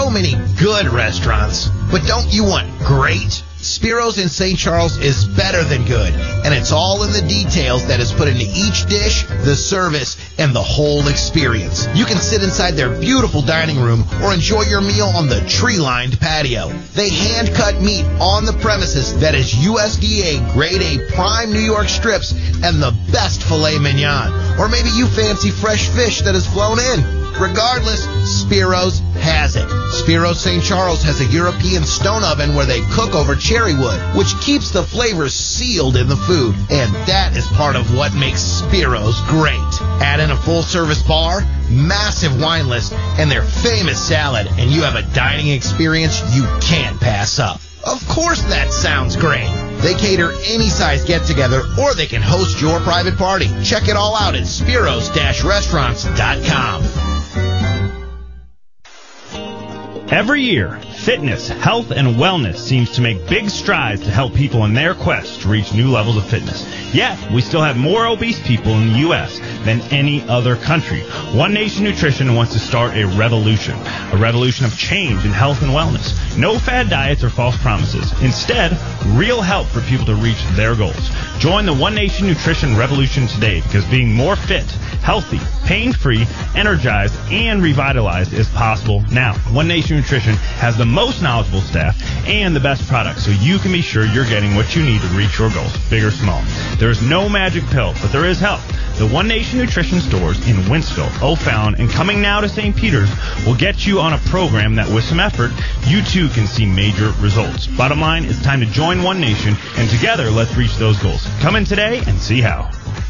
so many good restaurants, but don't you want great? Spiro's in St. Charles is better than good, and it's all in the details that is put into each dish, the service, and the whole experience. You can sit inside their beautiful dining room or enjoy your meal on the tree-lined patio. They hand-cut meat on the premises that is USDA Grade A prime New York strips and the best filet mignon. Or maybe you fancy fresh fish that is flown in. Regardless, Spiro's has it. Spiro's St. Charles has a European stone oven where they cook over cherry wood, which keeps the flavors sealed in the food. And that is part of what makes Spiro's great. Add in a full-service bar, massive wine list, and their famous salad, and you have a dining experience you can't pass up. Of course that sounds great. They cater any size get-together, or they can host your private party. Check it all out at spiros-restaurants.com. Every year, fitness, health, and wellness seems to make big strides to help people in their quest to reach new levels of fitness. Yet, we still have more obese people in the U.S. than any other country. One Nation Nutrition wants to start a revolution of change in health and wellness. No fad diets or false promises. Instead, real help for people to reach their goals. Join the One Nation Nutrition revolution today, because being more fit, healthy, pain-free, energized, and revitalized is possible now. One Nation Nutrition has the most knowledgeable staff and the best products, so you can be sure you're getting what you need to reach your goals, big or small. There is no magic pill, but there is help. The One Nation Nutrition stores in Winsville, O'Fallon, and coming now to St. Peters will get you on a program that, with some effort, you too can see major results. Bottom line, it's time to join One Nation, and together, let's reach those goals. Come in today and see how.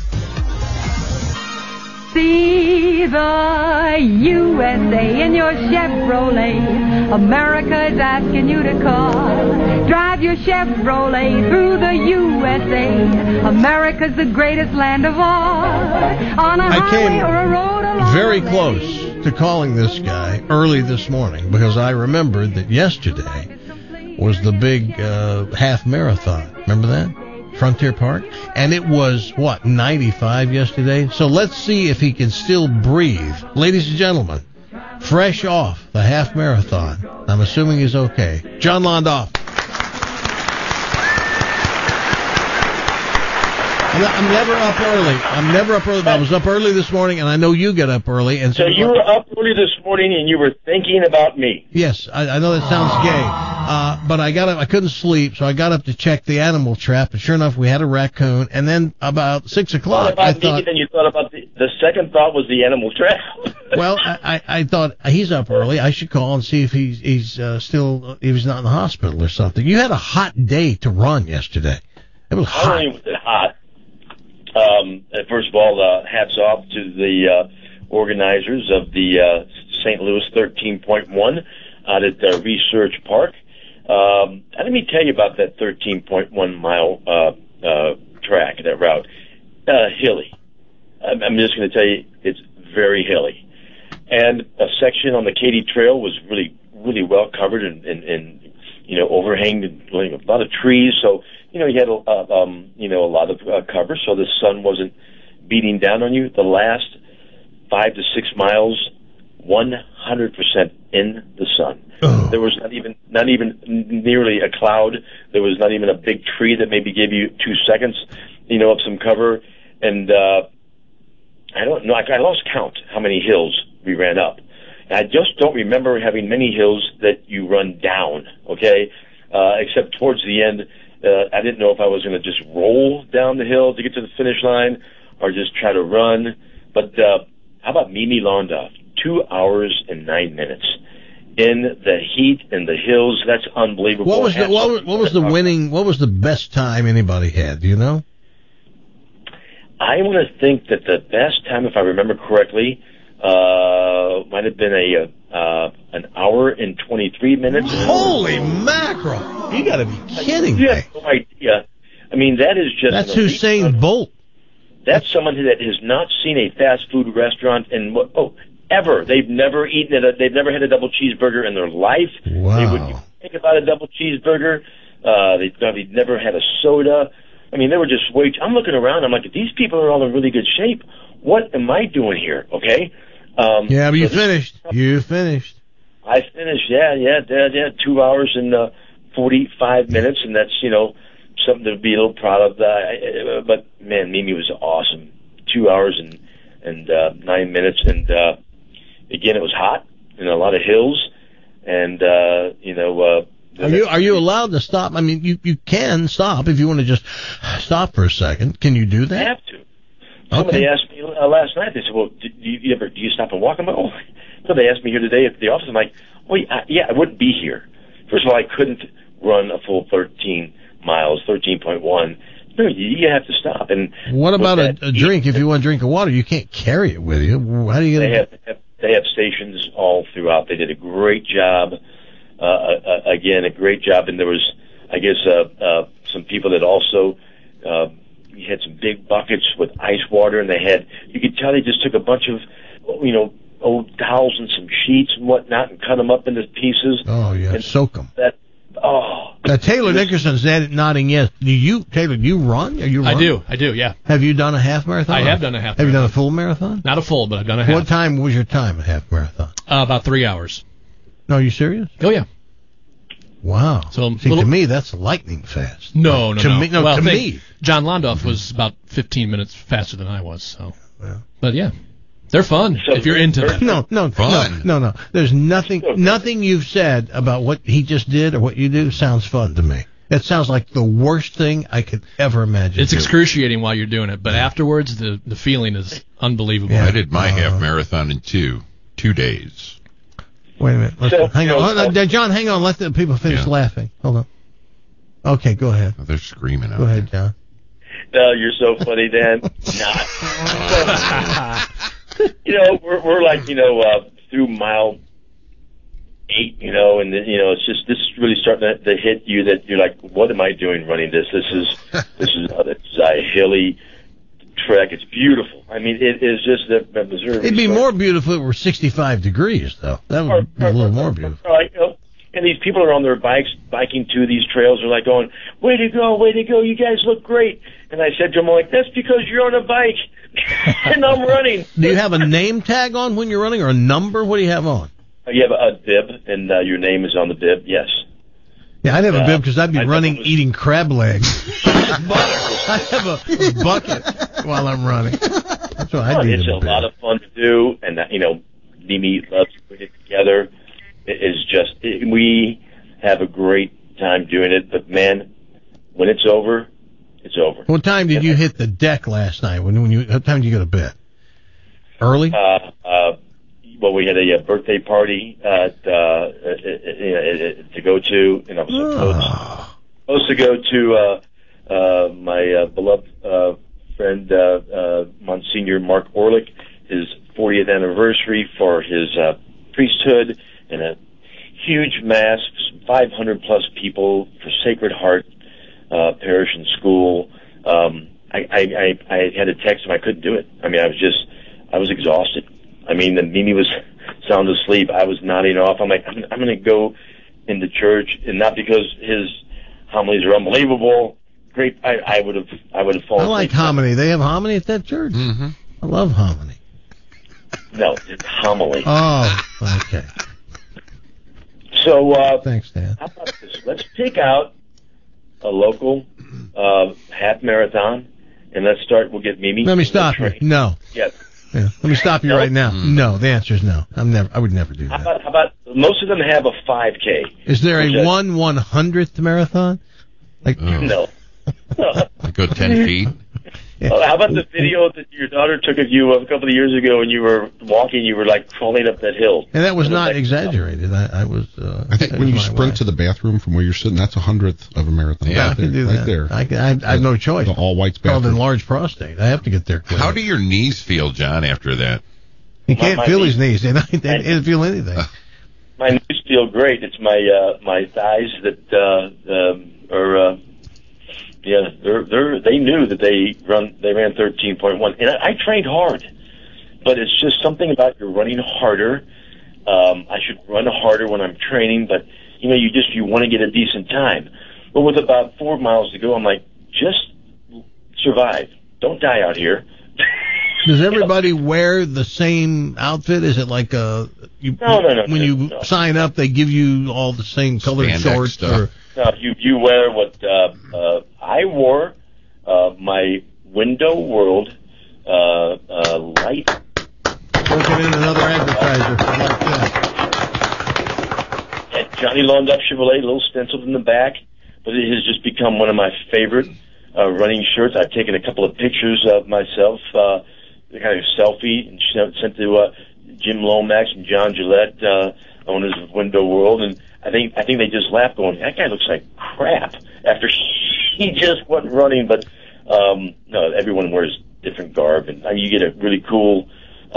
See the USA in your Chevrolet. America's asking you to call. Drive your Chevrolet through the USA. America's the greatest land of all. On a highway or a road along very close to calling this guy early this morning, because I remembered that yesterday was the big half marathon. Remember that? Frontier Park, and it was 95 yesterday. So let's see if he can still breathe. Ladies and gentlemen, fresh off the half marathon, I'm assuming he's okay, John Londoff. I'm never up early. But I was up early this morning, and I know you get up early. And so you were up early this morning, and you were thinking about me. Yes, I know that sounds gay, but I couldn't sleep, so I got up to check the animal trap, and sure enough, we had a raccoon. And then about 6 o'clock, I thought. Then you thought about the second thought was the animal trap. Well, I thought he's up early. I should call and see if he's not in the hospital or something. You had a hot day to run yesterday. It was hot. Not only was it hot. First of all, hats off to the organizers of the St. Louis 13.1 out at Research Park. Let me tell you about that 13.1 mile track, that route. Hilly. I'm just going to tell you, it's very hilly. And a section on the Katy Trail was really, really well covered and overhanged and a lot of trees. So, you had a lot of cover, so the sun wasn't beating down on you. The last 5 to 6 miles, 100% in the sun. Oh. There was not even nearly a cloud. There was not even a big tree that maybe gave you 2 seconds, of some cover. And I don't know. I lost count how many hills we ran up. And I just don't remember having many hills that you run down. Okay, except towards the end. I didn't know if I was going to just roll down the hill to get to the finish line or just try to run. But how about Mimi Londoff? 2 hours and 9 minutes in the heat and the hills. That's unbelievable. What was the best time anybody had? Do you know? I want to think that the best time, if I remember correctly, might have been an hour and 23 minutes. Holy mackerel! You got to be kidding me! You have no idea. I mean, that is just... That's Usain Bolt. That's someone that has not seen a fast food restaurant ever. They've never eaten it. They've never had a double cheeseburger in their life. Wow. They wouldn't think about a double cheeseburger. They'd never had a soda. I mean, they were just I'm looking around. I'm like, if these people are all in really good shape, what am I doing here? Okay. Yeah, but you finished. You finished. I finished, 2 hours and 45 minutes, and that's, something to be a little proud of. But, man, Mimi was awesome. 2 hours and 9 minutes, and again, it was hot, and a lot of hills, and, Are you allowed to stop? I mean, you can stop if you want to just stop for a second. Can you do that? I have to. Somebody asked me last night, they said, well, do you stop and walk? I'm like, so they asked me here today at the office. I'm like, I wouldn't be here. First of all, I couldn't run a full 13 miles, 13.1. No, you have to stop. And what about a drink? If you want a drink of water, you can't carry it with you. How do you get it? They have stations all throughout. They did a great job. Again, a great job. And there was, I guess, some people that also, you had some big buckets with ice water, and you could tell they just took a bunch of, old towels and some sheets and whatnot and cut them up into pieces. Oh, yeah, and soak them. Now, Taylor Nickerson's nodding yes. Taylor, do you run? Are you run? I do, yeah. Have you done a half marathon? I have done a half marathon. Have you done a full marathon? Not a full, but I've done a half. What time was your time at half marathon? About 3 hours. No, are you serious? Oh, yeah. Wow. So to me, that's lightning fast. No. To me. John Londoff was about 15 minutes faster than I was. So, yeah. But yeah, they're fun if you're into them. No. There's nothing you've said about what he just did or what you do sounds fun to me. It sounds like the worst thing I could ever imagine. It's excruciating while you're doing it, but afterwards the feeling is unbelievable. Yeah. I did my half marathon in 2 days. Wait a minute. Hang on. John, hang on. Let the people finish laughing. Hold on. Okay, go ahead. Oh, they're screaming out Go ahead, John. No, you're so funny, Dan. We're like, through mile 8, and then, it's just, this is really starting to hit you that you're like, what am I doing running this? This is a hilly trek. It's beautiful. I mean, it is just that Missouri. It'd be more beautiful if it were 65 degrees, though. That would be a little more beautiful. Right. And these people are on their bikes, biking to these trails, are like going, way to go, you guys look great. And I said to them, that's because you're on a bike, and I'm running. Do you have a name tag on when you're running, or a number? What do you have on? You have a bib, and your name is on the bib, yes. Yeah, I'd have a bib because I'd be running eating crab legs. I have a bucket while I'm running. That's what I do. It's a lot of fun to do, and Mimi loves putting it together. It is just, we have a great time doing it, but man, when it's over, it's over. What time did you hit the deck last night? What time did you go to bed? Early? Well, we had a birthday party to go to, and I was supposed to go to my beloved friend Monsignor Mark Orlick, his 40th anniversary for his priesthood, and a huge mass, 500 plus people for Sacred Heart Parish and School. I had to text him. I couldn't do it. I mean, I was exhausted. I mean, Mimi was sound asleep. I was nodding off. I'm like, I'm going to go into church, and not because his homilies are unbelievable. Great. I would have fallen. I like homily. They have homily at that church. Mm-hmm. I love homily. No, it's homily. Oh, okay. So, thanks, Dan. How about this? Let's pick out a local half marathon, and let's start. We'll get Mimi. Let me stop you. No. Yes. Yeah. Let me stop you right now. No, the answer is no. I would never do that. How about most of them have a 5K? Is there a 1/100th marathon? No. I go 10 feet. Yeah. How about the video that your daughter took of you a couple of years ago when you were walking? You were like crawling up that hill. And that was not exaggerated. I was. I think when you sprint to the bathroom from where you're sitting, that's 100th of a marathon. Yeah, I can do that. Right there. I have no choice. The all whites bathroom. Called enlarged prostate. I have to get there quick. How do your knees feel, John, after that? He can't feel his knees. They didn't feel anything. My knees feel great. It's my thighs that are. Yeah, they knew that they ran 13.1, and I trained hard, but it's just something about you're running harder. I should run harder when I'm training, but you want to get a decent time. But with about 4 miles to go, I'm like, just survive. Don't die out here. Does everybody wear the same outfit? Is it like No. when you sign up, they give you all the same colored Spandex shorts? stuff. No, you wear what I wore. My Window World light. Working in another advertiser. I like that. At Johnny Lawned Up Chevrolet, a little stenciled in the back, but it has just become one of my favorite running shirts. I've taken a couple of pictures of myself, kind of selfie, and sent to Jim Lomax and John Gillette, owners of Window World, and I think they just laughed, going, "That guy looks like crap." After he just wasn't running, but no, everyone wears different garb, and you get a really cool,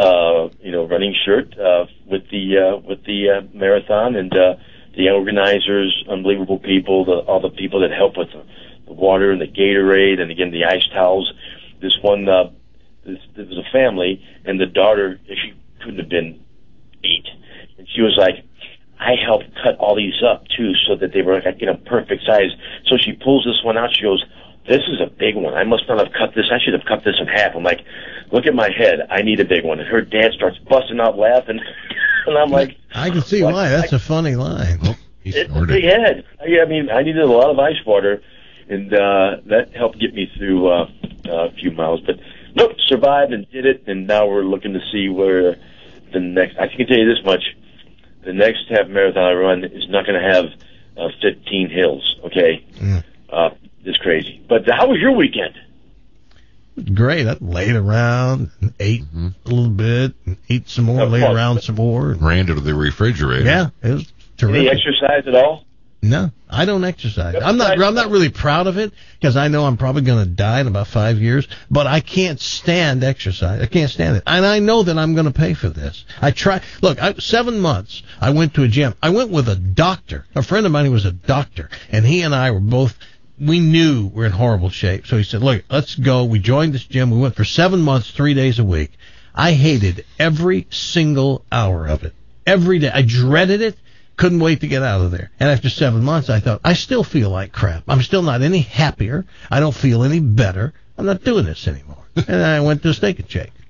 running shirt with the marathon, and the organizers, unbelievable people, all the people that help with the water and the Gatorade, and again the ice towels. This one, there was a family, and the daughter, she couldn't have been 8, and she was like, "I helped cut all these up too, so that they were perfect size." So she pulls this one out. She goes, "This is a big one. I must not have cut this. I should have cut this in half." I'm like, "Look at my head. I need a big one." And her dad starts busting out laughing, and I'm like, I can see why. That's a funny line. It's a big head. I mean, I needed a lot of ice water, and that helped get me through a few miles. But nope, survived and did it, and now we're looking to see where the next. I can tell you this much: the next half marathon I run is not going to have 15 hills. Okay, it's crazy. But how was your weekend? Great. I laid around, and ate a little bit, and ate some more, laid around some more. Ran to the refrigerator. Yeah, it was terrific. Any exercise at all? No, I don't exercise. I'm not really proud of it because I know I'm probably going to die in about 5 years, but I can't stand exercise. I can't stand it. And I know that I'm going to pay for this. I try. Look, 7 months I went to a gym. I went with a doctor. A friend of mine who was a doctor, and he and I were both, we knew we're in horrible shape. So he said, "Look, let's go." We joined this gym. We went for 7 months, 3 days a week. I hated every single hour of it. Every day. I dreaded it. Couldn't wait to get out of there. And after 7 months, I thought, I still feel like crap. I'm still not any happier. I don't feel any better. I'm not doing this anymore. And I went to Steak and Shake.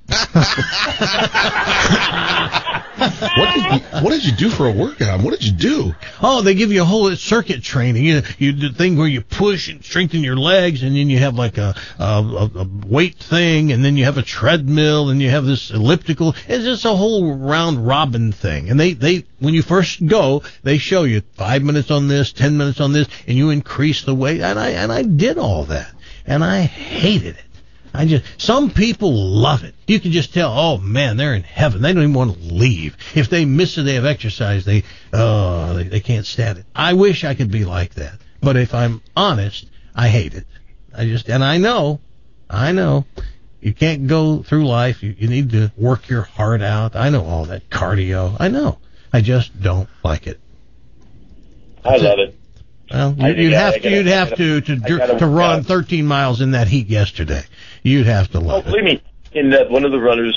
What did you do for a workout? What did you do? Oh, they give you a whole circuit training. You do the thing where you push and strengthen your legs, and then you have like a weight thing, and then you have a treadmill, and you have this elliptical. It's just a whole round robin thing. And they when you first go, they show you 5 minutes on this, 10 minutes on this, and you increase the weight. And I did all that, and I hated it. Some people love it. You can just tell, oh man, they're in heaven. They don't even want to leave. If they miss a day of exercise, they can't stand it. I wish I could be like that. But if I'm honest, I hate it. I know, you can't go through life. You need to work your heart out. I know all that cardio. I know. I just don't like it. I love it. Well, you'd have to run 13 miles in that heat yesterday. You'd have to love it. Believe me, in one of the runners,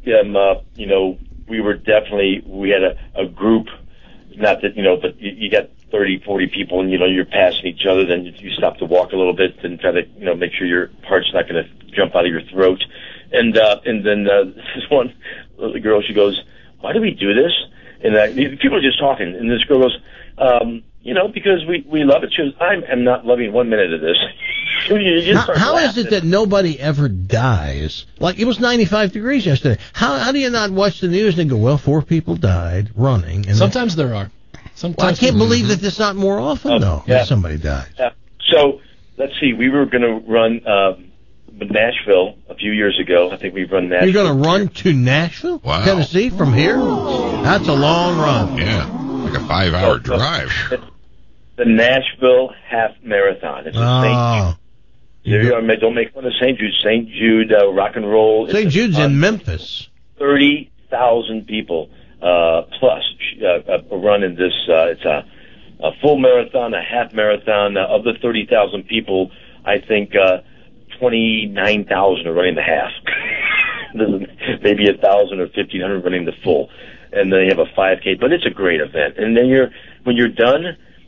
we had a group, not that, but you got 30, 40 people, and, you're passing each other, then you stop to walk a little bit and try to, make sure your heart's not going to jump out of your throat. And then this one little girl, she goes, "Why do we do this?" And people are just talking, and this girl goes, because we love it. She goes, "I am not loving 1 minute of this." How is it that nobody ever dies? Like, it was 95 degrees yesterday. How do you not watch the news and go, well, 4 people died running? And sometimes there are. I can't believe that it's not more often, though, that somebody dies. Yeah. So, let's see. We were going to run Nashville a few years ago. I think we've run Nashville. You're going to run to Nashville, Tennessee, from here? That's a long run. Yeah, like a 5-hour drive. The Nashville Half Marathon. It's St. Jude. Don't make fun of St. Jude. St. Jude Rock and Roll. St. Jude's in Memphis. 30,000 people plus run in this. It's a full marathon, a half marathon. Of the 30,000 people, I think 29,000 are running the half. Maybe 1,000 or 1,500 running the full. And then you have a 5K. But it's a great event. And then when you're done,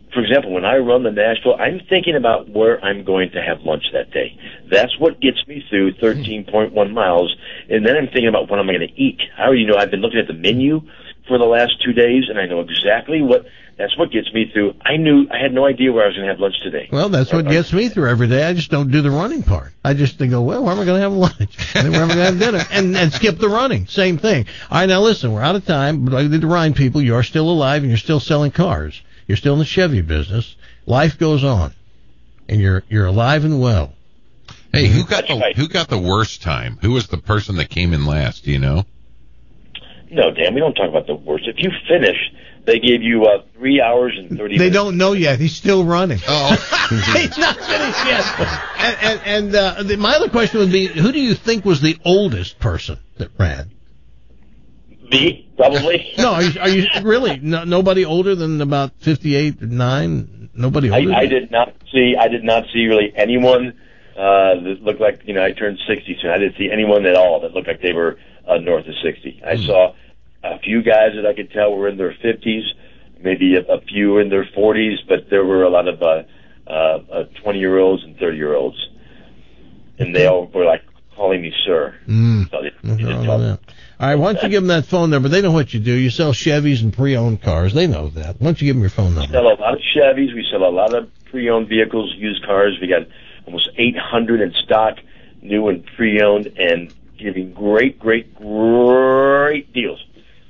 for example, when I run the Nashville, I'm thinking about where I'm going to have lunch that day. That's what gets me through 13.1 miles, and then I'm thinking about what I'm going to eat. I already know I've been looking at the menu for the last 2 days, and I know exactly that's what gets me through. I had no idea where I was going to have lunch today. Well, that's what gets me through every day. I just don't do the running part. I just go, well, where am I going to have lunch? Where am I going to have dinner? And skip the running. Same thing. All right, now listen, we're out of time, but I did remind people you are still alive and you're still selling cars. You're still in the Chevy business. Life goes on, and you're alive and well. Hey, who got the worst time? Who was the person that came in last? Do you know? No, Dan, we don't talk about the worst. If you finish, they gave you 3 hours and 30 minutes. They don't know yet. He's still running. Oh. He's not finished yet. And my other question would be, who do you think was the oldest person that ran? Me, probably. No, are you really? Nobody older than about 58, 9? Nobody older? I did not see really anyone that looked like, I turned 60 soon. I didn't see anyone at all that looked like they were north of 60. I saw a few guys that I could tell were in their 50s, maybe a few in their 40s, but there were a lot of 20-year-olds and 30-year-olds. And they all were like calling me sir. So you didn't tell them. All right, why don't you give them that phone number? They know what you do. You sell Chevys and pre-owned cars. They know that. Why don't you give them your phone number? We sell a lot of Chevys. We sell a lot of pre-owned vehicles, used cars. We got almost 800 in stock, new and pre-owned, and giving great deals.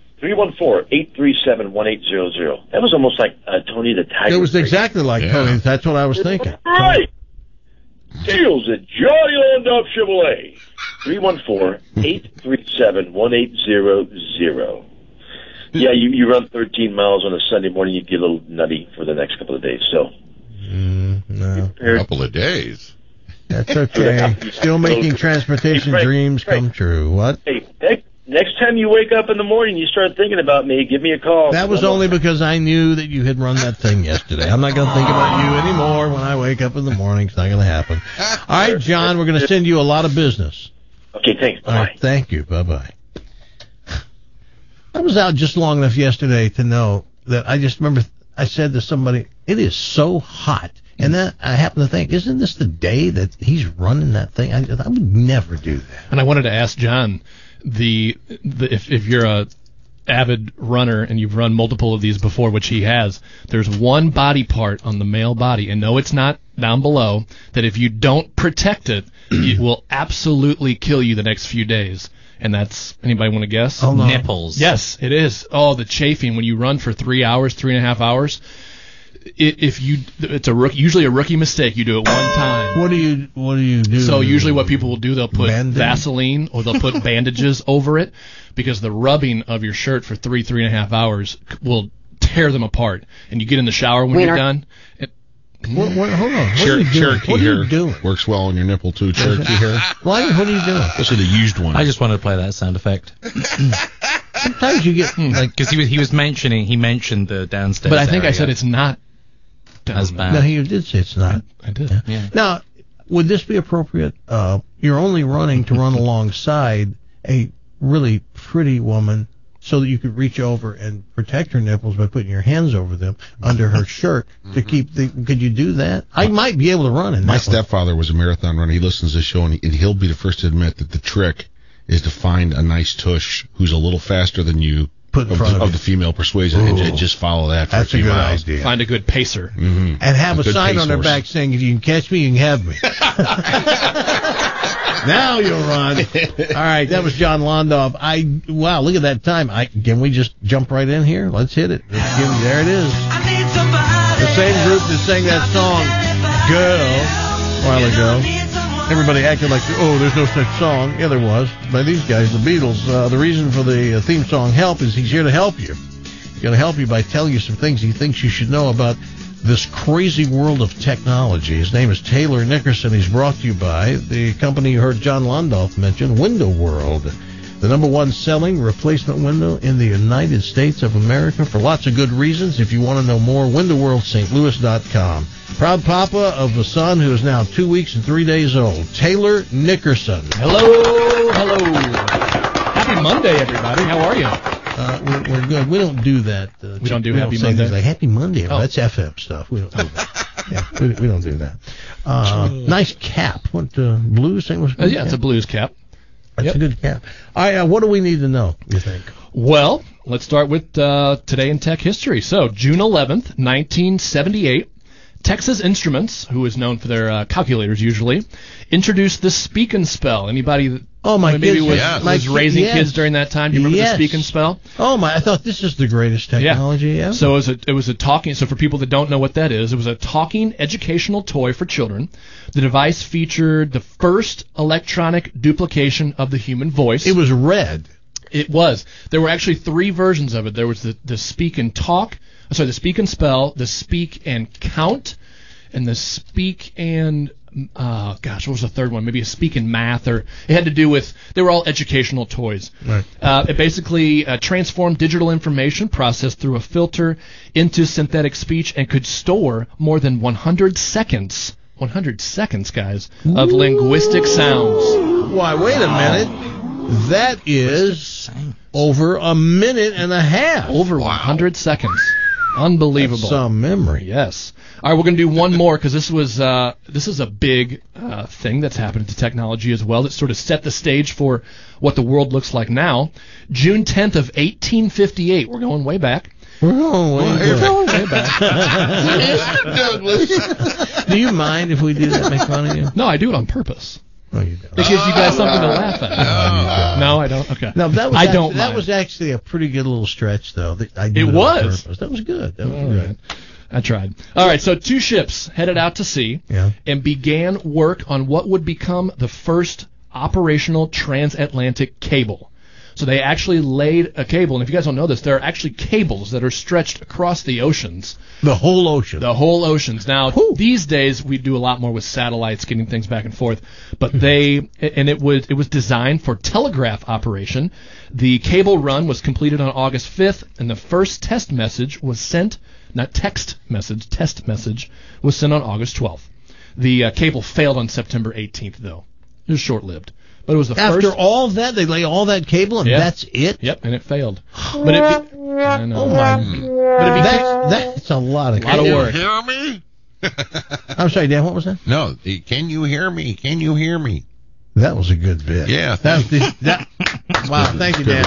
314-837-1800. That was almost like Tony the Tiger. It was exactly like Tony. That's what I was thinking. Right. Deals at Johnny Landau Chevrolet. 314-837-1800. Yeah, you run 13 miles on a Sunday morning, you get a little nutty for the next couple of days. So, no. A couple of days. That's okay. Still making transportation dreams come true. What? Hey, next time you wake up in the morning, you start thinking about me, give me a call. That was only because I knew that you had run that thing yesterday. I'm not going to think about you anymore when I wake up in the morning. It's not going to happen. All right, John, we're going to send you a lot of business. Okay, thanks. Bye. All right, thank you. Bye-bye. I was out just long enough yesterday to know that I just remember I said to somebody, it is so hot. And then I happened to think, isn't this the day that he's running that thing? I would never do that. And I wanted to ask John, if you're a avid runner and you've run multiple of these before, which he has, there's one body part on the male body, and no, it's not down below, that if you don't protect it, it will absolutely kill you the next few days. And that's, anybody want to guess? Oh, no. Nipples. Yes, it is. Oh, the chafing when you run for 3 hours, 3.5 hours. It's usually a rookie mistake. You do it one time. What do you do? So usually what people will do, they'll put Band-Aid? Vaseline or they'll put bandages over it, because the rubbing of your shirt for 3.5 hours will tear them apart. And you get in the shower when you're done. Hold on. Cherokee what are hair you doing? Works well on your nipple too. Cherokee hair. What are you doing? Especially the used one. I just wanted to play that sound effect. Sometimes you get because he mentioned the downstairs. But I think area. I said it's not as bad. No, you did say it's not. I did. Yeah. Now, would this be appropriate? You're only running to run alongside a really pretty woman so that you could reach over and protect her nipples by putting your hands over them under her shirt to keep could you do that? I might be able to run in that. My stepfather was a marathon runner. He listens to the show, and he'll be the first to admit that the trick is to find a nice tush who's a little faster than you Put in front of the female persuasion and just follow that for That's a few a good miles. idea. Find a good pacer. Mm-hmm. And have a good sign pace on their horse. back saying, if you can catch me, you can have me. Now you'll run. All right, that was John Londoff. Wow, look at that time. Can we just jump right in here? Let's hit it. There it is. The same group that sang that song, Girl, a while ago. Everybody acted like, there's no such song. Yeah, there was. By these guys, the Beatles. The reason for the theme song, Help, is he's here to help you. He's going to help you by telling you some things he thinks you should know about this crazy world of technology. His name is Taylor Nickerson. He's brought to you by the company you heard John Londoff mention, Window World, the #1 selling replacement window in the United States of America for lots of good reasons. If you want to know more, windowworldstlouis.com. Proud papa of a son who is now 2 weeks and 3 days old, Taylor Nickerson. Hello. Happy Monday, everybody. How are you? We're good. We don't do that. We don't do Happy say Monday? things like Happy Monday. Oh. That's FM stuff. We don't do that. Yeah, we don't do that. Nice cap. What, blues? St. Louis blues Yeah, it's a cap? blues cap. That's a good cap. All right, what do we need to know, you think? Well, let's start with Today in Tech History. So, June 11th, 1978, Texas Instruments, who is known for their calculators usually, introduced the Speak and Spell. Anybody that maybe was raising kids during that time? Do you remember the Speak and Spell? Oh, my. I thought this is the greatest technology ever. So it was a talking. So for people that don't know what that is, it was a talking educational toy for children. The device featured the first electronic duplication of the human voice. It was red. It was. There were actually 3 versions of it. There was the Speak and Talk. The Speak and Spell, the Speak and Count, and the Speak and what was the third one? Maybe a Speak and Math, or it had to do with. They were all educational toys. Right. It basically transformed digital information processed through a filter into synthetic speech and could store more than 100 seconds. 100 seconds, guys, of linguistic sounds. Why? Wait a minute. That is over a minute and a half. Over 100 seconds. Unbelievable. That's some memory. Yes. All right, we're going to do one more because this is a big thing that's happened to technology as well that sort of set the stage for what the world looks like now. June 10th of 1858. We're going way back. We're going way back. Douglas. Do you mind if we do that? Make fun of you? No, I do it on purpose. No, you don't. It gives you guys something to laugh at. No, I don't. Okay. No, that was was actually a pretty good little stretch, though. It was. That was good. That was All good. right. I tried. All right, so 2 ships headed out to sea and began work on what would become the first operational transatlantic cable. So they actually laid a cable, and if you guys don't know this, there are actually cables that are stretched across the oceans. The whole ocean. The whole oceans. Now, these days we do a lot more with satellites, getting things back and forth. But it was designed for telegraph operation. The cable run was completed on August 5th, and the first test message was sent. Not text message, test message was sent on August 12th. The cable failed on September 18th, though. It was short-lived. But it was the first. After all of that, they lay all that cable, and that's it? Yep, and it failed. But I know. Oh, my God. That's a lot of work. Can you hear me? I'm sorry, Dan, what was that? No, can you hear me? Can you hear me? That was a good bit. Yeah. Wow, thank you, Dan.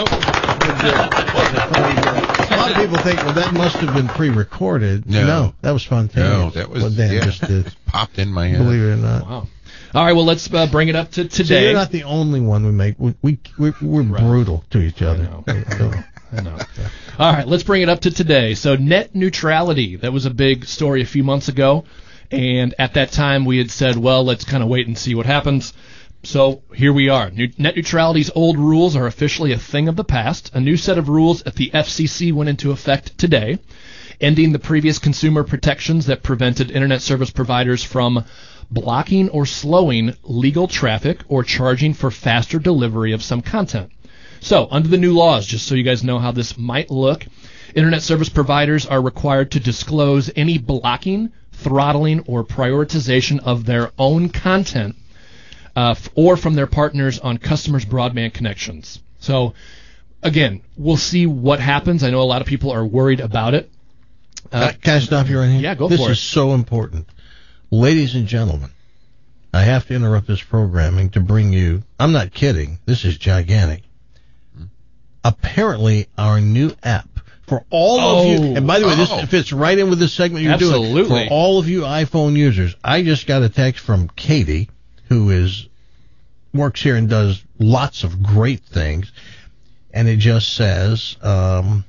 A lot of people think, well, that must have been pre-recorded. No, that was spontaneous. No, that was what Dan just did. Popped in my head. Believe it or not. Wow. All right, well, let's bring it up to today. So you're not the only one we make. We're brutal to each other. I know. All right, let's bring it up to today. So net neutrality, that was a big story a few months ago. And at that time, we had said, well, let's kind of wait and see what happens. So here we are. Net neutrality's old rules are officially a thing of the past. A new set of rules at the FCC went into effect today, ending the previous consumer protections that prevented internet service providers from blocking or slowing legal traffic or charging for faster delivery of some content. So, under the new laws, just so you guys know how this might look, internet service providers are required to disclose any blocking, throttling, or prioritization of their own content or from their partners on customers' broadband connections. So, again, we'll see what happens. I know a lot of people are worried about it. Can I stop you right here? Yeah, go this for it. This is so important. Ladies and gentlemen, I have to interrupt this programming to bring you, I'm not kidding, this is gigantic. Apparently, our new app for all of you, and by the way, this fits right in with this segment you're doing. For all of you iPhone users, I just got a text from Katie, who works here and does lots of great things, and it just says, I'll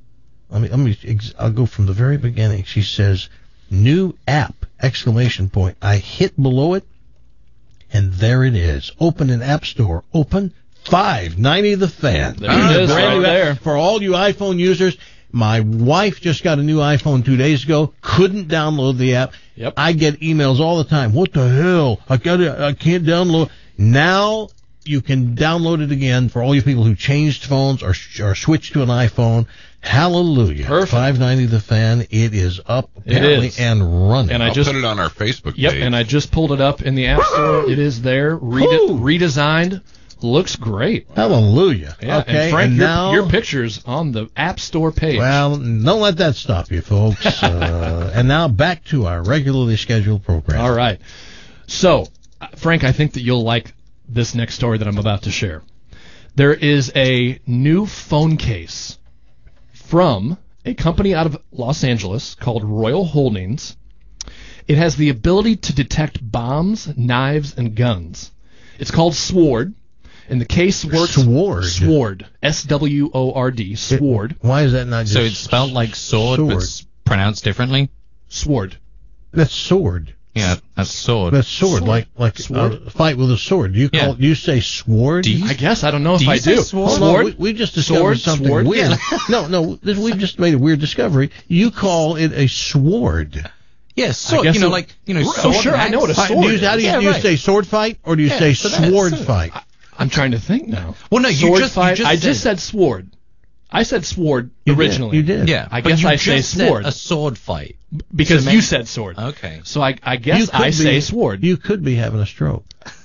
go from the very beginning. She says, new app, ! I hit below it, and there it is. Open an app store. Open 590 The Fan. There it is, right there. For all you iPhone users, my wife just got a new iPhone 2 days ago. Couldn't download the app. Yep. I get emails all the time. What the hell? I can't download. Now you can download it again for all you people who changed phones or switched to an iPhone. Hallelujah. Perfect. 590 The Fan. It is up apparently and running. And I'll put it on our Facebook page. Yep, and I just pulled it up in the App Store. It is there, redesigned, Looks great. Hallelujah. Yeah, okay, and Frank, now, your picture's on the App Store page. Well, don't let that stop you, folks. And now back to our regularly scheduled program. All right. So, Frank, I think that you'll like this next story that I'm about to share. There is a new phone case from a company out of Los Angeles called Royal Holdings. It has the ability to detect bombs, knives, and guns. It's called Sword, and the case works... Sword. S-W-O-R-D. Sword. Why is that not just... So it's spelled like sword, but it's pronounced differently? Sword. That's sword. Yeah, that's sword. That's sword. Like sword? Fight with a sword. Do you say sword? I guess. I don't know if I say do. sword? Sword? We just discovered something weird. No, we just made a weird discovery. You call it a sword. Yes, sword. I guess sword. Oh, sure, I know what a sword is. How do you say sword fight, or do you say sword fight? I'm trying to think now. Well, no, sword you just fight. said I just said sword. I said sword originally. You did. Yeah, I guess I say sword. A sword fight. Because you said sword. Okay. So I guess I say sword. You could be having a stroke.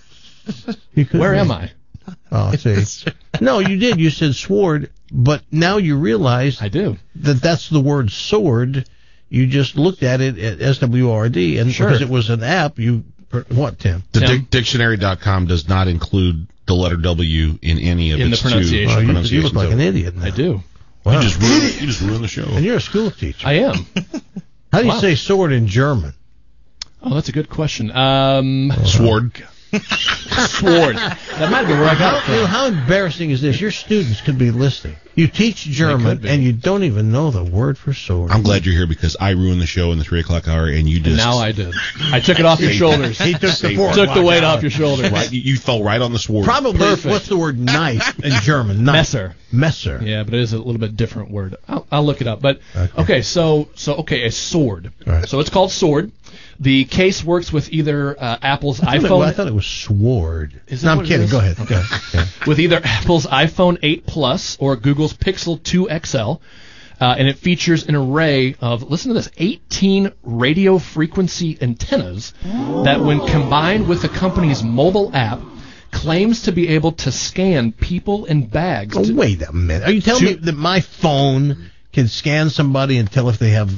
Where am I? Oh, see. No, you did. You said sword, but now you realize I do. That's the word sword. You just looked at it at SWORD, and because it was an app, what, Tim? Dictionary.com does not include the letter W in any of its the pronunciation. You look like an idiot now. I do. Wow. You just ruined the show. And you're a school teacher. I am. How do you say sword in German? Oh, that's a good question. Sword. Sword. That might be where I got it from. How embarrassing is this? Your students could be listening. You teach German, and you don't even know the word for sword. I'm glad you're here because I ruined the show in the 3 o'clock hour, and you just... Now I did. I took it off your shoulders. He took the weight off your shoulders. Right, you fell right on the sword. Probably. Perfect. What's the word knife in German? Knife. Messer. Yeah, but it is a little bit different word. I'll look it up. But okay, so a sword. Right. So it's called Sword. The case works with either Apple's iPhone. I thought it was sword. No, I'm kidding. Go ahead. Okay. With either Apple's iPhone 8 Plus or Google's Pixel 2 XL. And it features an array of, listen to this, 18 radio frequency antennas that, when combined with the company's mobile app, claims to be able to scan people and bags. Oh, wait a minute. Are you telling me that my phone can scan somebody and tell if they have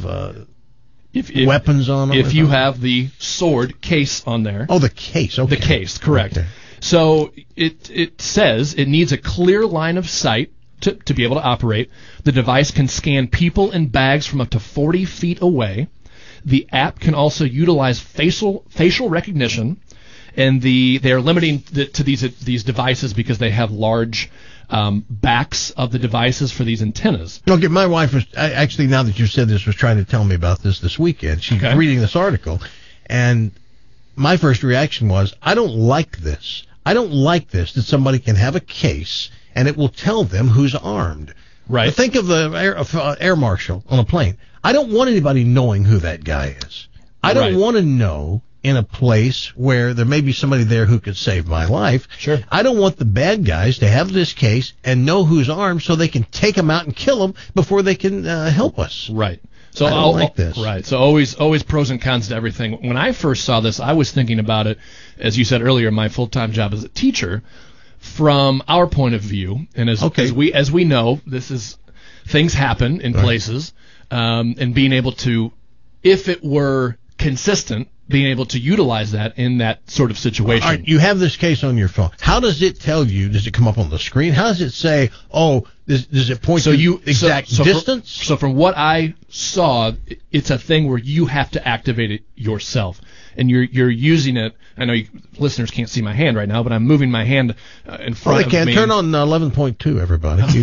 weapons on them? If you have the sword case on there. Oh, the case. Okay. The case, correct. Okay. So it says it needs a clear line of sight to be able to operate. The device can scan people and bags from up to 40 feet away. The app can also utilize facial recognition, and they are limiting to these devices because they have large backs of the devices for these antennas. Okay, my wife was actually, now that you said this, was trying to tell me about this weekend. She's reading this article, and my first reaction was, I don't like this. I don't like this, that somebody can have a case and it will tell them who's armed. Right. Think of the air marshal on a plane. I don't want anybody knowing who that guy is. I don't want to know in a place where there may be somebody there who could save my life. Sure. I don't want the bad guys to have this case and know who's armed so they can take them out and kill them before they can help us. Right. So I don't like this. Right. So always pros and cons to everything. When I first saw this, I was thinking about it, as you said earlier, my full-time job as a teacher, from our point of view, and as we know, this is things happen in places, and being able to, if it were consistent, being able to utilize that in that sort of situation. All right, you have this case on your phone. How does it tell you? Does it come up on the screen? How does it say, does it point to exact distance? So from what I saw, it's a thing where you have to activate it yourself. And you're using it. I know listeners can't see my hand right now, but I'm moving my hand in front of me. They can. Turn on 11.2, everybody.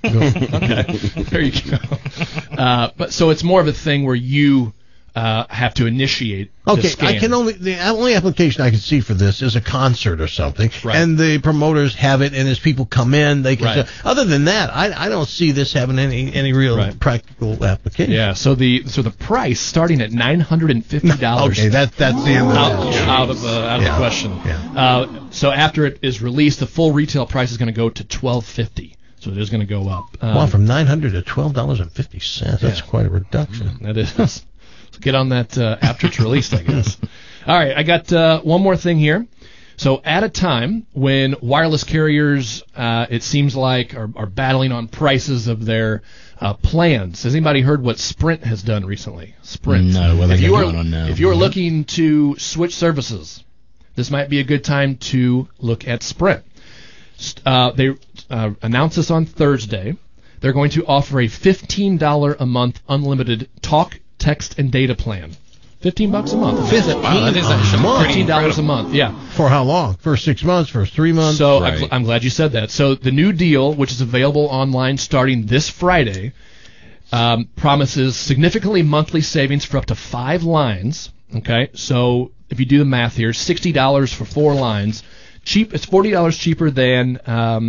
Okay. There you go. But so it's more of a thing where you have to initiate. Okay, the only application I can see for this is a concert or something, and the promoters have it, and as people come in, they can. Other than that, I don't see this having any real practical application. Yeah. So the price starting at $950. Okay, that's the end out of the question. Yeah. So after it is released, the full retail price is going to go to $1,250. So it is going to go up. From $900 to $12.50. That's quite a reduction. That is. Get on that after it's released, I guess. All right, I got one more thing here. So at a time when wireless carriers, it seems like, are battling on prices of their plans. Has anybody heard what Sprint has done recently? Sprint. No, what are they going on now? If you are looking to switch services, this might be a good time to look at Sprint. They announced this on Thursday. They're going to offer a $15 a month unlimited talk, text, and data plan. $15 a month. $15 a month. Yeah. For how long? For 6 months? For 3 months? So I'm glad you said that. So the new deal, which is available online starting this Friday, promises significantly monthly savings for up to 5 lines. Okay. So if you do the math here, $60 for 4 lines. Cheap. It's $40 cheaper than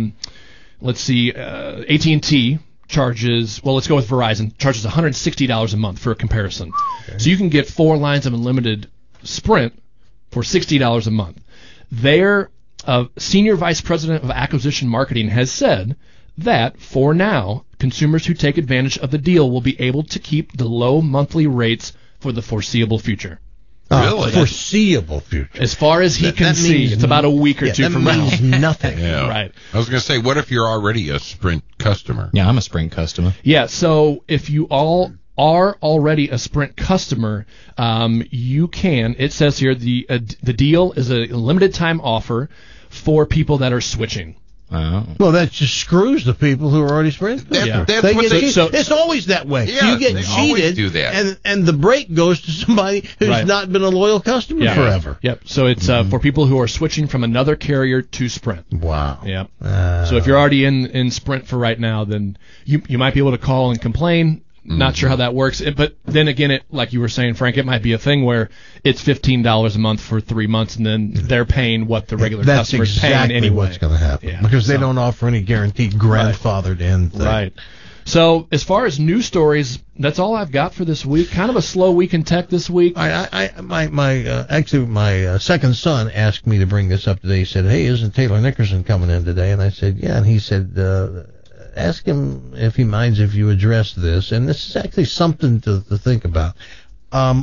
AT&T charges, well, let's go with Verizon, charges $160 a month for a comparison. Okay. So you can get 4 lines of unlimited Sprint for $60 a month. Their senior vice president of acquisition marketing has said that, for now, consumers who take advantage of the deal will be able to keep the low monthly rates for the foreseeable future. Really? Foreseeable future. As far as he can see, it's about a week or 2 from now. That means nothing. Yeah. Right. I was going to say, what if you're already a Sprint customer? Yeah, I'm a Sprint customer. Yeah, so if you all are already a Sprint customer, you can. It says here the deal is a limited time offer for people that are switching. Oh. Well, that just screws the people who are already Sprint. It's always that way. Yeah, you get cheated, do that. and the break goes to somebody who's not been a loyal customer forever. Yep. So it's for people who are switching from another carrier to Sprint. Wow. Yep. So if you're already in Sprint for right now, then you might be able to call and complain. Not sure how that works, but then again, like you were saying, Frank, it might be a thing where it's $15 a month for 3 months, and then they're paying what the regular customer's paying anyway. That's exactly what's going to happen, because they don't offer any guaranteed grandfathered in thing. Right. So as far as news stories, that's all I've got for this week. Kind of a slow week in tech this week. My second son asked me to bring this up today. He said, "Hey, isn't Taylor Nickerson coming in today?" And I said, "Yeah." And he said, ask him if he minds if you address this, and this is actually something to think about. The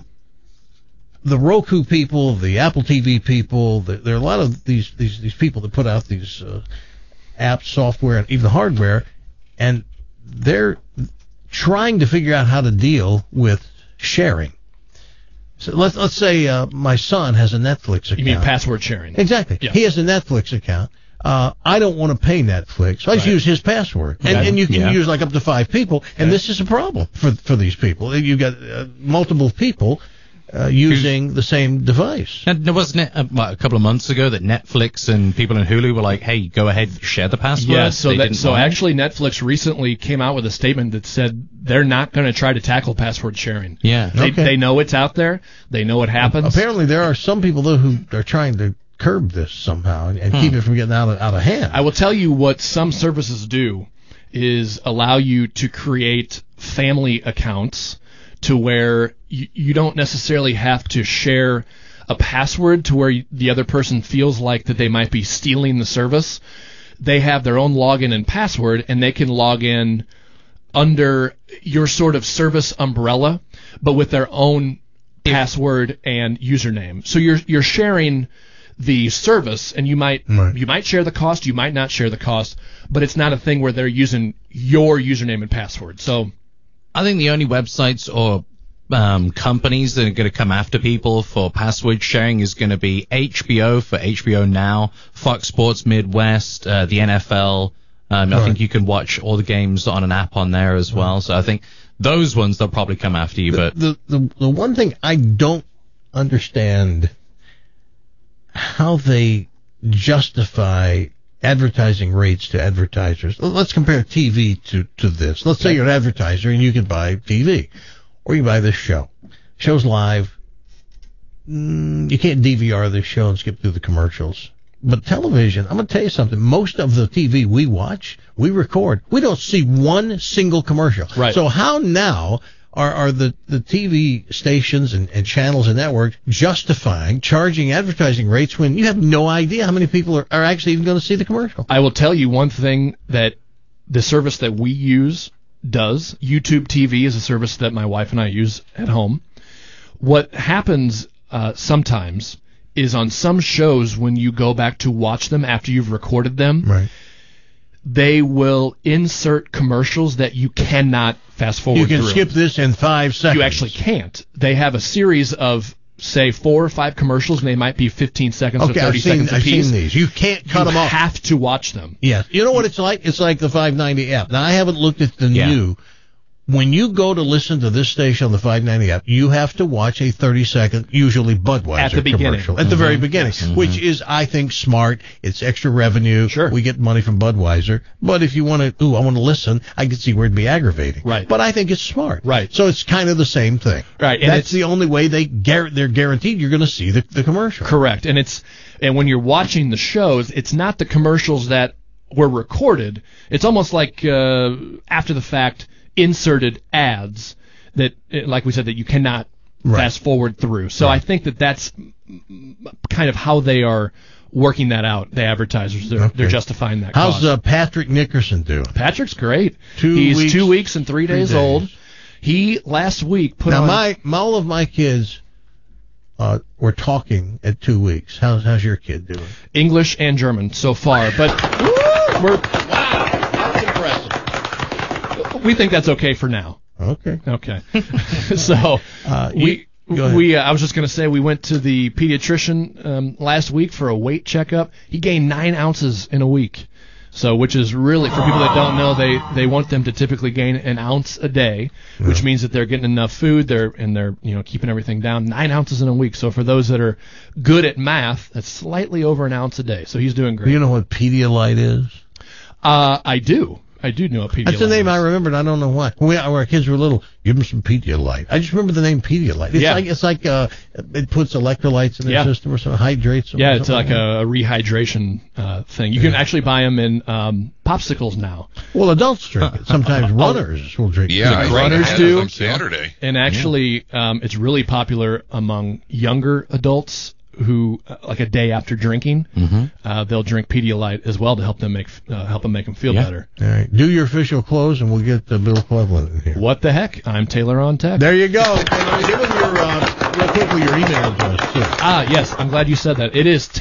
Roku people, the Apple TV people, there are a lot of these people that put out these apps, software, and even hardware, and they're trying to figure out how to deal with sharing. So let's say my son has a Netflix account. You mean password sharing? Exactly. Yeah. He has a Netflix account. I don't want to pay Netflix, so I just use his password. And you can use like up to 5 people, and this is a problem for these people. You've got multiple people using the same device. And there wasn't a couple of months ago that Netflix and people in Hulu were like, "Hey, go ahead, share the password." Yeah, so actually Netflix recently came out with a statement that said they're not going to try to tackle password sharing. Yeah, they know it's out there. They know it happens. Apparently, there are some people though who are trying to curb this somehow and keep it from getting out of hand. I will tell you what some services do is allow you to create family accounts to where you don't necessarily have to share a password to where the other person feels like that they might be stealing the service. They have their own login and password, and they can log in under your sort of service umbrella, but with their own password and username. So you're sharing the service, and you might share the cost, you might not share the cost, but it's not a thing where they're using your username and password. So I think the only websites or companies that are going to come after people for password sharing is going to be HBO for HBO Now, Fox Sports Midwest, the NFL. I think you can watch all the games on an app on there as well. So I think those ones they'll probably come after you. But the one thing I don't understand how they justify advertising rates to advertisers. Let's compare TV to this. Let's say you're an advertiser and you can buy TV, or you buy this show. Show's live. You can't DVR this show and skip through the commercials. But television, I'm going to tell you something. Most of the TV we watch, we record. We don't see one single commercial. Right. So how now are the TV stations and channels and networks justifying charging advertising rates when you have no idea how many people are actually even going to see the commercial? I will tell you one thing that the service that we use does. YouTube TV is a service that my wife and I use at home. What happens sometimes is on some shows when you go back to watch them after you've recorded them, Right. they will insert commercials that you cannot fast forward You can through. skip this in 5 seconds. You actually can't. They have a series of, say, 4 or 5 commercials, and they might be 15 seconds or 30 seconds I've apiece. seen these. You can't cut them off. You have to watch them. Yes. You know what it's like? It's like the 590 app. Now, I haven't looked at the Yeah. new. When you go to listen to this station on the 590 app, you have to watch a 30-second, usually Budweiser At the beginning. commercial. At the very beginning, which is, I think, smart. It's extra revenue. Sure. We get money from Budweiser. But if you want to, I want to listen, I can see where it'd be aggravating. Right. But I think it's smart. Right. So it's kind of the same thing. Right, and That's it's- the only way they're guaranteed you're going to see the commercial. Correct. And when you're watching the shows, it's not the commercials that were recorded. It's almost like after the fact inserted ads that, like we said, that you cannot Right. fast forward through. So I think that's kind of how they are working that out. The advertisers, they're justifying that. How's cost. Patrick Nickerson doing? Patrick's great. 2 He's weeks, 2 weeks and 3 days days. old. He last week put Now, on. all of my kids were talking at 2 weeks. How's your kid doing? English and German so far, but That's impressive. we think that's okay for now. Okay. Okay. So go ahead. I was just going to say we went to the pediatrician last week for a weight checkup. He gained 9 ounces in a week. So, which is really, for people that don't know, they want them to typically gain an ounce a day, which means that they're getting enough food, they're keeping everything down. 9 ounces in a week. So for those that are good at math, that's slightly over an ounce a day. So he's doing Do great. you know what Pedialyte is? I do know what Pedialyte That's the name is. I remembered. I don't know why. When our kids were little, give them some Pedialyte. I just remember the name Pedialyte. It's like it puts electrolytes in their system or something, hydrates them. Yeah, it's like a rehydration thing. You can actually buy them in popsicles now. Well, adults drink it. Sometimes runners will drink it. Yeah, I runners had do. it on Saturday. And actually, it's really popular among younger adults who, like a day after drinking, they'll drink Pedialyte as well to help them make them feel better. All right. Do your official close, and we'll get Bill Cleveland in here. What the heck? I'm Taylor on Tech. There you go. And give him your, real quickly, your email address, too. Yes, I'm glad you said that. It is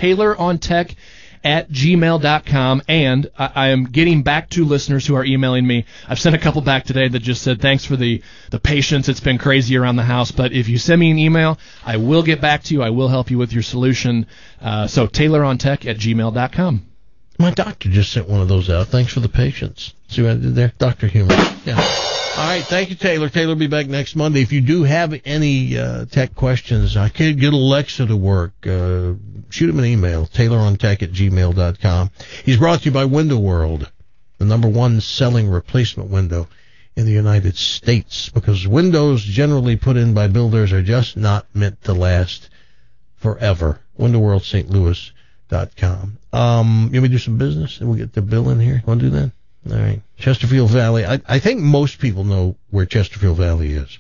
tayloronTech@gmail.com, and I am getting back to listeners who are emailing me. I've sent a couple back today that just said, thanks for the patience. It's been crazy around the house, but if you send me an email, I will get back to you. I will help you with your solution. So tayloronTech@gmail.com. My doctor just sent one of those out. Thanks for the patience. See what I did there? Dr. Humor. Yeah. All right. Thank you, Taylor. Taylor will be back next Monday. If you do have any tech questions, I can't get Alexa to work. Shoot him an email, tayloronTech@gmail.com. He's brought to you by Window World, the #1 selling replacement window in the United States, because windows generally put in by builders are just not meant to last forever. WindowWorldSt.Louis.com. You want me to do some business and we'll get the bill in here? Want to do that? All right. Chesterfield Valley. I think most people know where Chesterfield Valley is.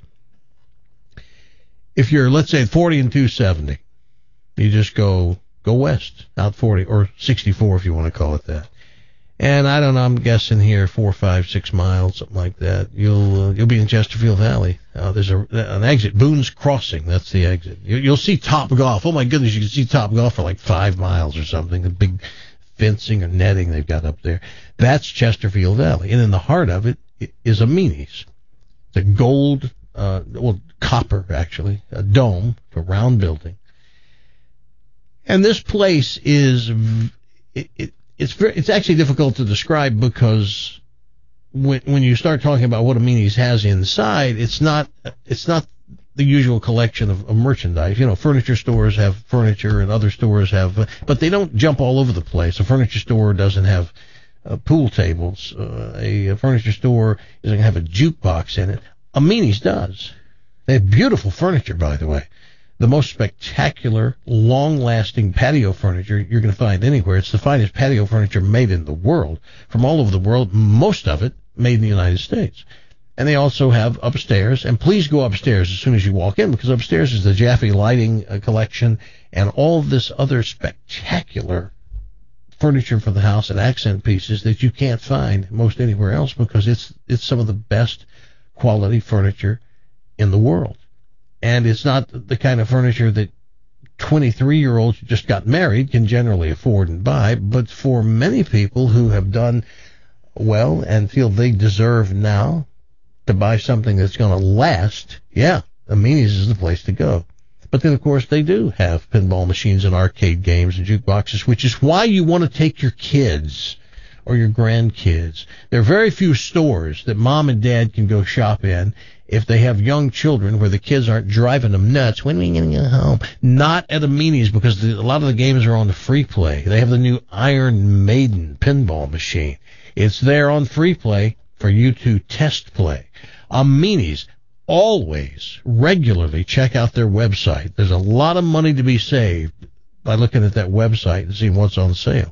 If you're, let's say, 40 and 270, you just go west, out 40, or 64 if you want to call it that. And I don't know, I'm guessing here 4, 5, 6 miles, something like that. You'll be in Chesterfield Valley. There's an exit, Boone's Crossing. That's the exit. You'll see Top Golf. Oh my goodness, you can see Top Golf for like 5 miles or something. The big fencing or netting they've got up there. That's Chesterfield Valley. And in the heart of it is a Meanies. It's a gold, copper actually, a dome, a round building. And this place is, it's actually difficult to describe because when you start talking about what a Meanies has inside, it's not the usual collection of merchandise. You know, furniture stores have furniture and other stores have, but they don't jump all over the place. A furniture store doesn't have pool tables. A furniture store isn't going to have a jukebox in it. A Meanies does. They have beautiful furniture, by the way. The most spectacular, long-lasting patio furniture you're going to find anywhere. It's the finest patio furniture made in the world, from all over the world, most of it made in the United States. And they also have upstairs, and please go upstairs as soon as you walk in, because upstairs is the Jaffe Lighting collection and all this other spectacular furniture for the house and accent pieces that you can't find most anywhere else, because it's some of the best quality furniture in the world. And it's not the kind of furniture that 23-year-olds who just got married can generally afford and buy, but for many people who have done well and feel they deserve now to buy something that's going to last, yeah, Amini's is the place to go. But then, of course, they do have pinball machines and arcade games and jukeboxes, which is why you want to take your kids or your grandkids. There are very few stores that mom and dad can go shop in if they have young children where the kids aren't driving them nuts. When are we going to go home? Not at Amini's, because a lot of the games are on the free play. They have the new Iron Maiden pinball machine. It's there on free play for you to test play. Amini's, always, regularly check out their website. There's a lot of money to be saved by looking at that website and seeing what's on sale.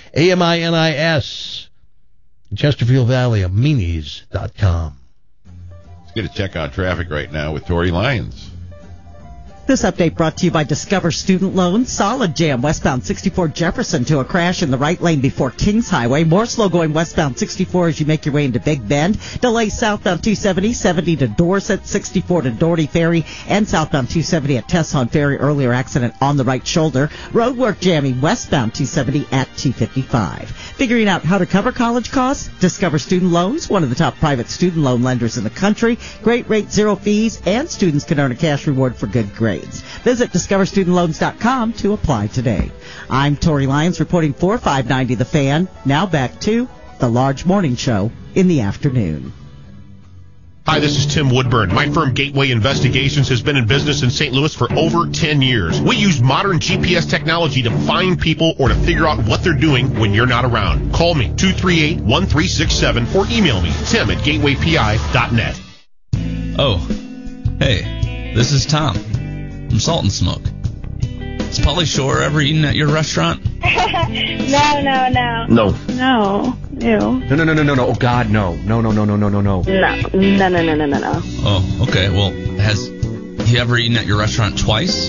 AMINIS, Chesterfield Valley, Amini's.com. Let's get a check on traffic right now with Tori Lyons. This update brought to you by Discover Student Loans. Solid jam westbound 64 Jefferson to a crash in the right lane before Kings Highway. More slow going westbound 64 as you make your way into Big Bend. Delays southbound 270, 70 to Dorset, 64 to Doherty Ferry, and southbound 270 at Tesson Ferry. Earlier accident on the right shoulder. Roadwork jamming westbound 270 at 255. Figuring out how to cover college costs? Discover Student Loans, one of the top private student loan lenders in the country. Great rate, zero fees, and students can earn a cash reward for good grades. Visit discoverstudentloans.com to apply today. I'm Tori Lyons reporting for 590 The Fan. Now back to the Large Morning Show in the afternoon. Hi, this is Tim Woodburn. My firm Gateway Investigations has been in business in St. Louis for over 10 years. We use modern GPS technology to find people or to figure out what they're doing when you're not around. Call me, 238-1367, or email me, tim@gatewaypi.net. Oh, hey, this is Tom from Salt and Smoke. Is Pauly Shore ever eaten at your restaurant? No. No. No. Ew. No. Oh, God, no. No. No. Oh, okay. Well, has he ever eaten at your restaurant twice?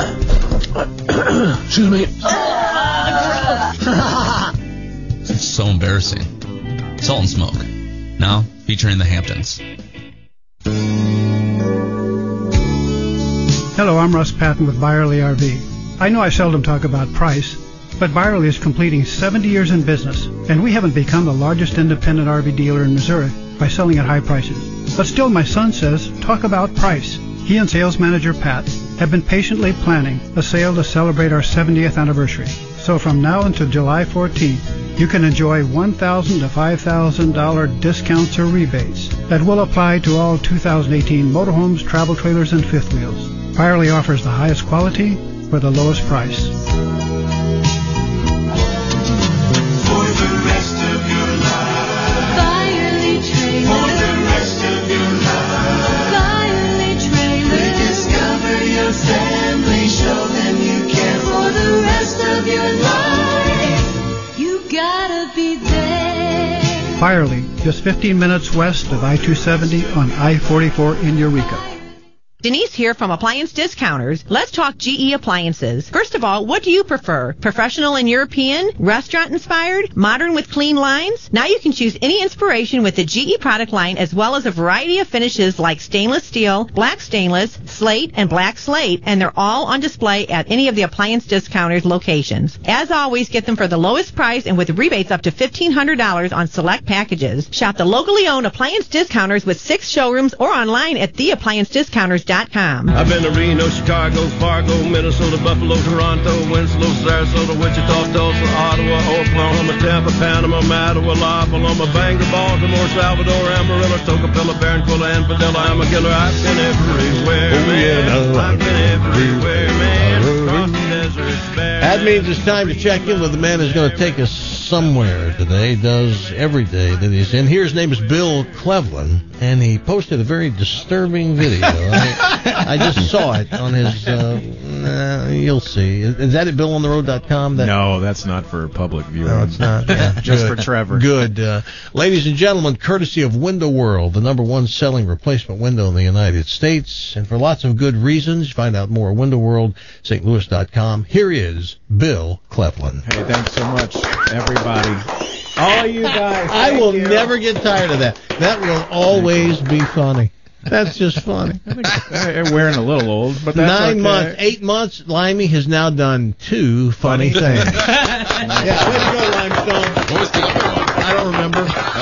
Excuse me. It's so embarrassing. Salt and Smoke. Now featuring the Hamptons. Hello, I'm Russ Patton with Byerly RV. I know I seldom talk about price, but Byerly is completing 70 years in business, and we haven't become the largest independent RV dealer in Missouri by selling at high prices. But still, my son says, talk about price. He and sales manager Pat have been patiently planning a sale to celebrate our 70th anniversary. So from now until July 14th, you can enjoy $1,000 to $5,000 discounts or rebates that will apply to all 2018 motorhomes, travel trailers, and fifth wheels. Byerly offers the highest quality for the lowest price. For the rest of your life. Byerly Trailers. For the rest of your life. Byerly Trailers. We discover your family. Show them you care for the rest of your life. You gotta be there. Byerly, just 15 minutes west of I-270 on I-44 in Eureka. Denise here from Appliance Discounters. Let's talk GE appliances. First of all, what do you prefer? Professional and European? Restaurant inspired? Modern with clean lines? Now you can choose any inspiration with the GE product line, as well as a variety of finishes like stainless steel, black stainless, slate, and black slate, and they're all on display at any of the Appliance Discounters locations. As always, get them for the lowest price and with rebates up to $1,500 on select packages. Shop the locally owned Appliance Discounters with 6 showrooms or online at theappliancediscounters.com. I've been to Reno, Chicago, Fargo, Minnesota, Buffalo, Toronto, Winslow, Sarasota, Wichita, Tulsa, Ottawa, Oklahoma, Tampa, Panama, Mattawa, La Paloma, Bangor, Baltimore, Salvador, Amarillo, Tocopilla, Barranquilla, and Padilla. I'm a killer. I've been everywhere, man. I've been everywhere, man. Across the deserts, bare. That means it's time to check in with the man who's going to take us somewhere today. Does every day that he's in. Here, his name is Bill Cleveland, and he posted a very disturbing video. I just saw it on his, you'll see. Is that at BillOnTheRoad.com? No, that's not for public viewing. No, it's not. Yeah, just for Trevor. Good. Ladies and gentlemen, courtesy of Window World, the #1 selling replacement window in the United States, and for lots of good reasons. Find out more at Window World, stlouis.com. Here is Bill Cleveland. Hey, thanks so much, everybody. All of you guys. I will never get tired of that. That will always be funny. That's just funny. I think they're wearing a little old, but that's 9 okay. months, 8 months, Limey has now done 2 funny things. Yeah, way to go, Limestone. What was the other one? I don't remember.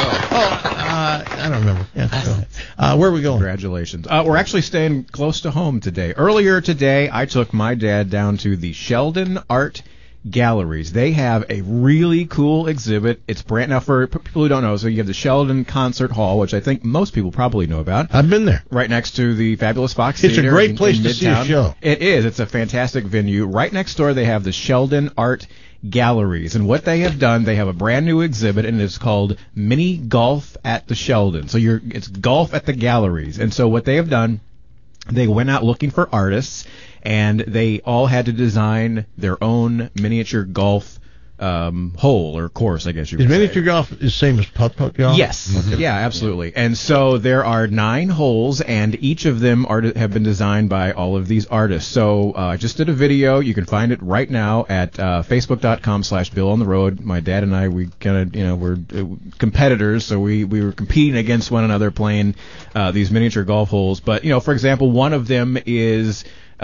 I don't remember. Yeah, go ahead. Where are we going? Congratulations. We're actually staying close to home today. Earlier today, I took my dad down to the Sheldon Art Galleries. They have a really cool exhibit. It's brand now for people who don't know. So you have the Sheldon Concert Hall, which I think most people probably know about. I've been there. Right next to the Fabulous Fox It's a Theater. great in place to see a Midtown. show. It is. It's a fantastic venue. Right next door, they have the Sheldon Art Galleries, and what they have done, they have a brand new exhibit, and it's called Mini Golf at the Sheldon. So it's golf at the galleries, and so what they have done, they went out looking for artists, and they all had to design their own miniature golf hole or course, I guess you Is could say. miniature golf the same as putt-putt golf? Yes. Yeah, absolutely. And so there are 9 holes, and each of them have been designed by all of these artists. So I just did a video. You can find it right now at facebook.com/BillOnTheRoad. My dad and I, we kind of, we're competitors, so we were competing against one another playing these miniature golf holes. But, for example, one of them is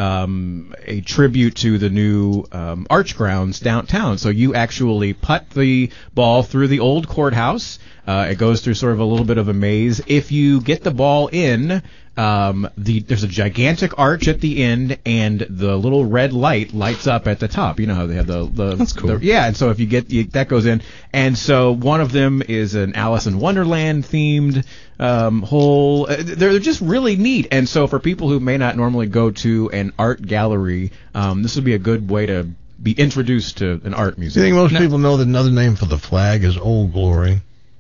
a tribute to the new Arch Grounds downtown. So you actually putt the ball through the old courthouse. It goes through sort of a little bit of a maze. If you get the ball in, there's a gigantic arch at the end, and the little red light lights up at the top. You know how they have the That's cool. yeah, and so if you get that goes in, and so one of them is an Alice in Wonderland themed hole. They're just really neat, and so for people who may not normally go to an art gallery, this would be a good way to be introduced to an art Do you museum. think most people know that another name for the flag is Old Glory?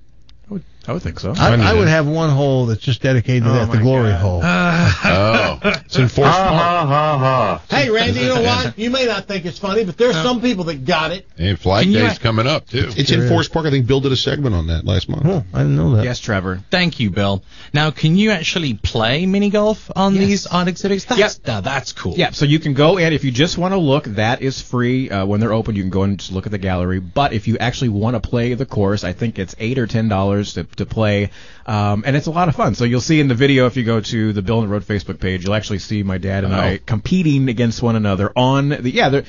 I would think so. I would have one hole that's just dedicated to that, the Glory hole. It's in Forest Park. Hey, Randy, you know what? You may not think it's funny, but there's some people that got it. And Flag Day's coming up, too. It's in Forest Park. I think Bill did a segment on that last month. Oh, I didn't know that. Yes, Trevor. Thank you, Bill. Now, can you actually play mini golf on these art exhibits? That's cool. Yeah, so you can go in. If you just want to look, that is free. When they're open, you can go and just look at the gallery. But if you actually want to play the course, I think it's $8 or $10 to play. And it's a lot of fun. So you'll see in the video, if you go to the Bill on the Road Facebook page, you'll actually see my dad and I competing against one another on the. Yeah, they're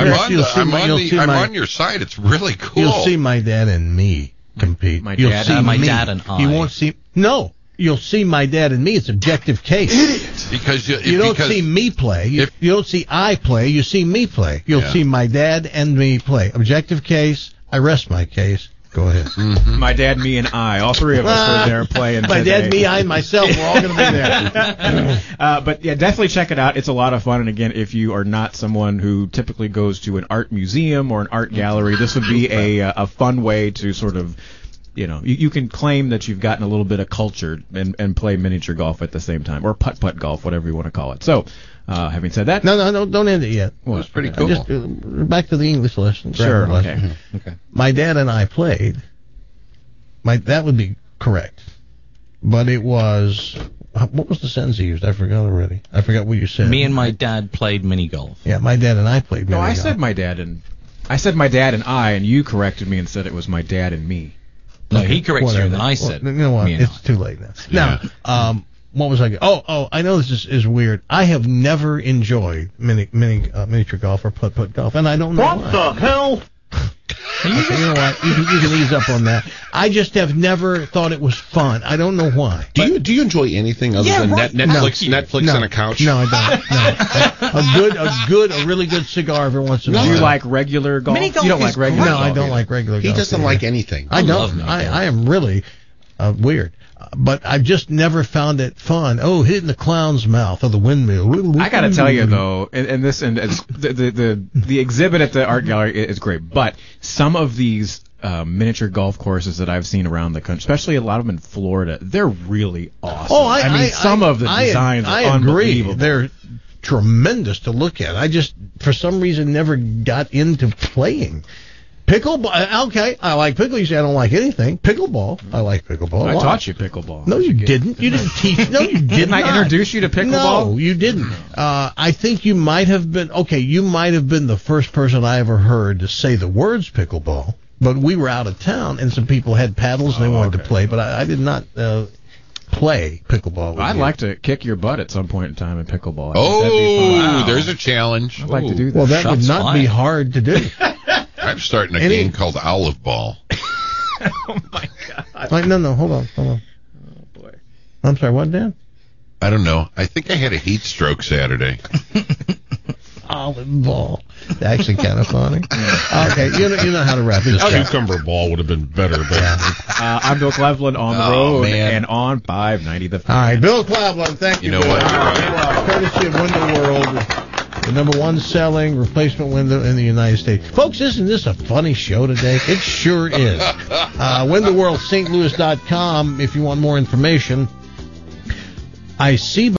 I'm on your site. It's really cool. You'll see my dad and me compete. My You'll dad- see my me. dad and I. You won't see. No, you'll see my dad and me. It's objective case. Idiot. Because You don't see me play. You don't see I play. You see me play. You'll see my dad and me play. Objective case. I rest my case. Go ahead. My dad, me, and I, all three of us were there playing. My today. dad, me, I, and myself, we're all going to be there. But yeah, definitely check it out. It's a lot of fun. And again, if you are not someone who typically goes to an art museum or an art gallery, this would be a fun way to sort of, you can claim that you've gotten a little bit of culture and play miniature golf at the same time, or putt-putt golf, whatever you want to call it. So, having said that, No, don't end it yet. Well, It's pretty cool. Just back to the English lesson. Sure. grammar Okay. lesson. Okay. My dad and I played. That would be correct. But it was, what was the sentence you used? I forgot already. I forgot what you said. Me and my dad played mini golf. Yeah, my dad and I played. No, I mini-golf. said my dad and I, and you corrected me and said it was my dad and me. No, he corrected you, Whatever. and I said You know what? me and It's too late now. Now, what was I? Oh, I know this is weird. I have never enjoyed miniature golf or putt-putt golf, and I don't know why. What the hell? You know what? You can ease up on that. I just have never thought it was fun. I don't know why. Do you enjoy anything other than Netflix on a couch? No, I don't. No. A really good cigar every once in a while. Do you like regular golf? Mini golf You don't is like regular No, golf? I don't like regular golf. He doesn't either. like anything. I love don't. mini golf. I am really weird. But I've just never found it fun. Oh, hitting the clown's mouth or the windmill. I gotta tell you though, the exhibit at the art gallery is great, but some of these miniature golf courses that I've seen around the country, especially a lot of them in Florida, they're really awesome. Oh, I mean, some of the designs I are agree. unbelievable. They're tremendous to look at. I just, for some reason, never got into playing. Pickleball, okay, I like pickle. You say I don't like anything. Pickleball, I like pickleball. I taught you pickleball. No, you didn't. You didn't teach. No, you did Didn't not. I introduce you to pickleball? No, you didn't. I think you might have been. Okay, you might have been the first person I ever heard to say the words pickleball. But we were out of town, and some people had paddles and they wanted to play. But I did not play pickleball with I'd you. like to kick your butt at some point in time in pickleball. I think Oh, that'd be fun. there's a challenge. I'd like to do that. Well, that would Shots not be fired. hard to do. I'm starting a Any- game called Olive Ball. Oh my god. Like, no, hold on. Oh boy. I'm sorry, what, Dan? I don't know. I think I had a heat stroke Saturday. Olive ball. Actually, kind of funny. Okay, you know how to wrap this up. Cucumber ball would have been better, but I'm Bill Cleveland on the Oh, road man. and on 590 The Fan. All right, Bill Cleveland, thank you. You know what? Bill. You're right. Courtesy of Window World, the number one selling replacement window in the United States. Folks, isn't this a funny show today? It sure is. WindowWorldSt.Louis.com if you want more information. I see